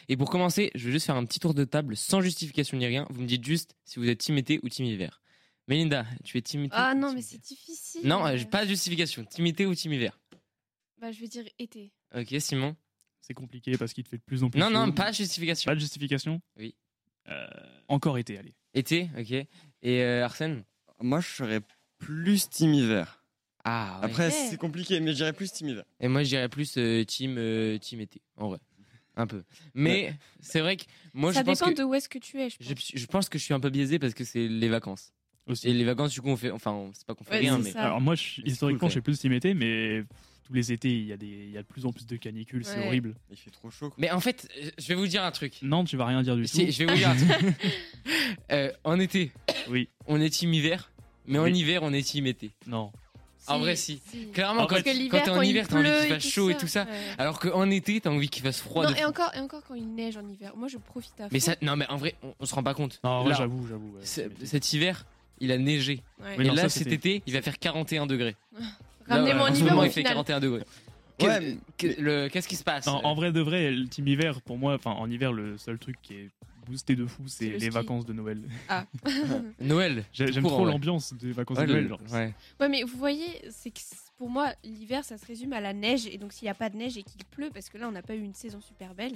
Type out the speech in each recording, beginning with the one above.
Et pour commencer, je vais juste faire un petit tour de table sans justification ni rien. Vous me dites juste si vous êtes team été ou team hiver. Mélinda, tu es team été? Ah ou non, team mais hiver? c'est difficile. Non, pas de justification. Team été ou team hiver? Bah, je vais dire été. Ok, Simon. C'est compliqué parce qu'il te fait de plus en plus Non, chaud. non, pas de justification. Pas de justification? Oui. Encore été, allez. Été, ok. Et Arsène? Moi, je serais plus team hiver. Ah, ouais. Après, Ok. c'est compliqué, mais je dirais plus team hiver. Et moi, je dirais plus team été, en vrai. Un peu. Mais c'est vrai que moi, Ça je pense dépend que de où est-ce que tu es, je pense. je pense que je suis un peu biaisé parce que c'est les vacances. Aussi. Et les vacances, du coup, on fait, c'est pas qu'on fait Ouais, rien, c'est mais ça. Alors moi, c'est historiquement, cool, je suis plus team été, mais tous les étés, il y a de plus en plus de canicules, c'est Ouais. horrible. Il fait trop chaud. Quoi. Mais en fait, je vais vous dire un truc. Non, tu vas rien dire du Si, tout. je vais vous dire un truc. En été, Oui. on est team hiver, mais en Oui. hiver, on est team été. Non. En vrai, si. Clairement, En quand, fait, Parce que quand l'hiver, t'es en quand il hiver, t'as envie pleut qu'il fasse chaud et tout ça. Ouais. Alors qu'en été, t'as envie qu'il fasse froid. Non, de et fou. encore quand il neige en hiver. Moi, je profite à fond. Mais ça, non, mais en vrai, on se rend pas compte. Non, en vrai, Là, j'avoue. Ouais, cet hiver, il a neigé. Ouais. Oui, Et non, là, ça, cet c'était- été, il va faire 41 degrés. Ramenez-moi Là, en ce hiver moment, au il fait final. 41 degrés. Ouais, Qu'est-ce qui se passe? Non, en vrai de vrai, le team hiver, pour moi, enfin en hiver, le seul truc qui est boosté de fou, C'est c'est le les ski. vacances de Noël. Ah. Noël. J'aime court, en trop vrai. l'ambiance des vacances Ouais, de Noël. genre. ouais. Ouais, mais vous voyez, c'est que pour moi, l'hiver, ça se résume à la neige. Et donc, s'il n'y a pas de neige et qu'il pleut, parce que là, on n'a pas eu une saison super belle.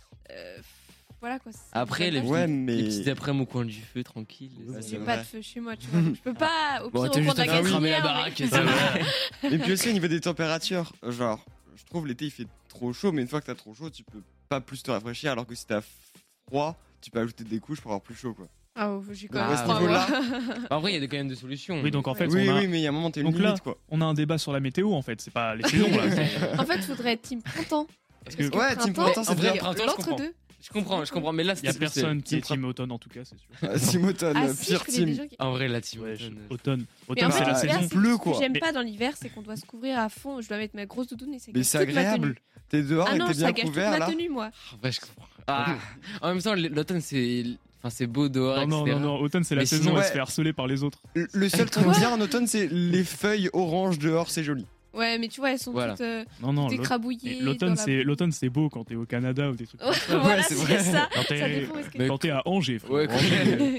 Voilà quoi. c'est Après, les, dommage. Ouais, les mais. petites après-midi au coin du feu, tranquille. Ouais, J'ai c'est pas vrai. de feu chez moi, tu vois. donc je peux pas. Au pire, Bon, au t'as coin juste de la à faire cramer la gazinière, baraque. mais- c'est vrai. Et puis aussi au niveau des températures, genre, je trouve l'été il fait trop chaud, mais une fois que t'as trop chaud, tu peux pas plus te rafraîchir, alors que si t'as froid, tu peux ajouter des couches pour avoir plus chaud quoi. Ah, j'ai quand Ah, même à ce froid, niveau-là, moi. En vrai, il y a quand même des solutions. Oui, donc en fait, Oui, on a, oui, mais il y a un moment t'as une Donc là, limite quoi. on a un débat sur la météo en fait. C'est pas les saisons là. c'est- En fait, faudrait être team printemps. Parce que Ouais, team printemps, c'est En vrai, bien. printemps, je comprends. L'entre-deux. Je comprends, mais là, il y a c'était- personne qui est team team automne en tout cas, c'est sûr. Team automne, Ah, si, je pire connais des team. gens qui. En vrai, la team Ouais, automne. automne. Mais Automne, en c'est fait, la Ah, l'hiver, saison. c'est- pleut, ce que quoi. j'aime Mais- pas dans l'hiver, c'est qu'on doit se couvrir à fond. Je dois mettre ma grosse doudoune et ça Mais gâche c'est toute ma tenue. agréable. T'es dehors Ah et non, t'es ça bien gâche toute couvert ma là. tenue, moi. En vrai, je comprends. Ah. En même temps, l'automne, c'est beau dehors, Non, etc. non, automne c'est la Mais saison sinon, où ouais. elle se fait harceler par les autres. Le seul truc bien en automne, c'est les feuilles oranges dehors, c'est joli. Ouais, mais tu vois, elles sont Voilà. toutes Non, non, toutes écrabouillées. l'automne dans la- c'est beau quand t'es au Canada ou des trucs comme ça. Voilà, c'est c'est vrai. ça. Quand Ça t'es dépend où est-ce que Mais- quand t'es à Angers, frère. Ouais, Angers,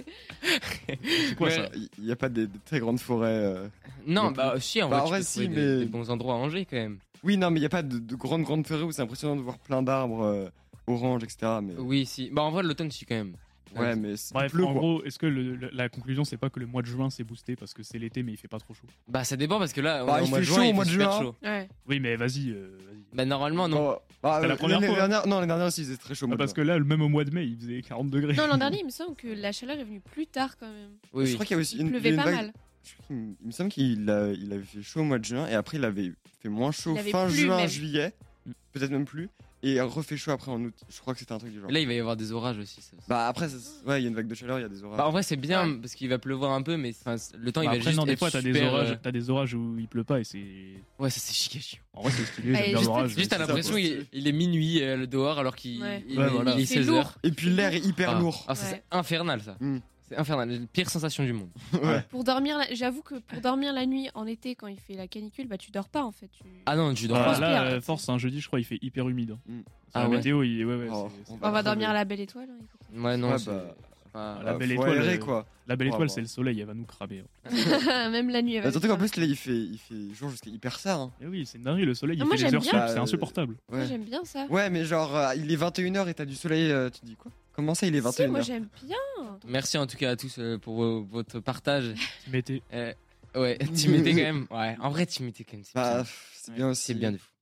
c'est quoi Ouais. ça? Il n'y a pas des très grandes forêts. Non, Donc, bah, si, en bah, vrai, en tu vrai, peux si, trouver mais- des bons endroits à Angers, quand même. Oui, non, mais il n'y a pas de grandes forêts où c'est impressionnant de voir plein d'arbres oranges, etc. Mais... Oui, si. Bah, en vrai, l'automne, si, quand même. Ouais, mais c'est Bref, bleu en quoi. gros, est-ce que la conclusion c'est pas que le mois de juin c'est boosté parce que c'est l'été mais il fait pas trop chaud? Bah, ça dépend parce que là, on Bah, est il au mois de fait juin, chaud au il mois fait de super juin. chaud. Ouais. Oui, mais vas-y. Bah, normalement, non. Bon, bah, C'est la première l'année fois. dernière, non, l'année dernière aussi, c'était très chaud. au mois de Parce que là, même au mois de mai, il faisait 40 degrés. Non, l'an dernier, il me semble que la chaleur est venue plus tard quand même. Oui, Je oui. crois qu'il y a aussi Il une, pleuvait il y a pas une vague- mal. je crois il me semble qu'il avait fait chaud au mois de juin et après il avait fait moins chaud Il avait fin plu, juin, même. juillet, Mm. peut-être même plus, et refait chaud après en août. Je crois que c'était un truc du genre. Là, il va y avoir des orages aussi. Ça. Bah après, ouais, il y a une vague de chaleur, il y a des orages. Bah, en vrai, c'est bien Ouais. parce qu'il va pleuvoir un peu, mais enfin, le temps, il Bah, va après, juste non, des être fois t'as des super, orages, t'as des orages où il pleut pas et c'est. Ouais, ça, c'est chiant, chiant. En vrai, c'est stylé, Bah, j'aime bien juste- l'orage. Juste, t'as c'est ça, l'impression pour il est minuit dehors alors qu'il Ouais. il Ouais, est- voilà. il est C'est 16 lourd. heures. Et puis l'air est hyper lourd. Ah, ça, Ouais. c'est infernal, ça. Mm. C'est infernal. La pire sensation du monde. Ouais. Pour dormir, j'avoue que pour dormir la nuit en été quand il fait la canicule, bah tu dors pas en fait. Ah non, tu dors Ah, pas. transpires. là, force, un jeudi, je crois, il fait hyper humide. hein. Mm. Sur Ah la ouais. météo, ouais, Oh, c'est- on On va crever. dormir à la belle étoile. hein, écoute. Ouais, non, Ouais, c'est bah, pas- la belle faut étoile, aérer, quoi. La belle Oh, étoile, bah. c'est le soleil, elle va nous cramer. hein. Même la nuit. elle va Surtout qu'en être- plus là il fait jour jusqu'à hyper tard. Hein. Et oui, c'est une dinguerie, le soleil, Ah, il moi, fait des j'aime heures bien. sup, Bah, c'est insupportable. Moi Ouais. j'aime bien ça. Ouais, mais genre il est 21h et t'as du soleil, tu te dis quoi? Comment ça il est Si, 21h? moi j'aime bien. Merci en tout cas à tous pour votre partage. Mettez. Ouais, Team été quand même. Ouais, en vrai, Team été quand même. C'est Bah, bien. c'est bien aussi. C'est bien de fou.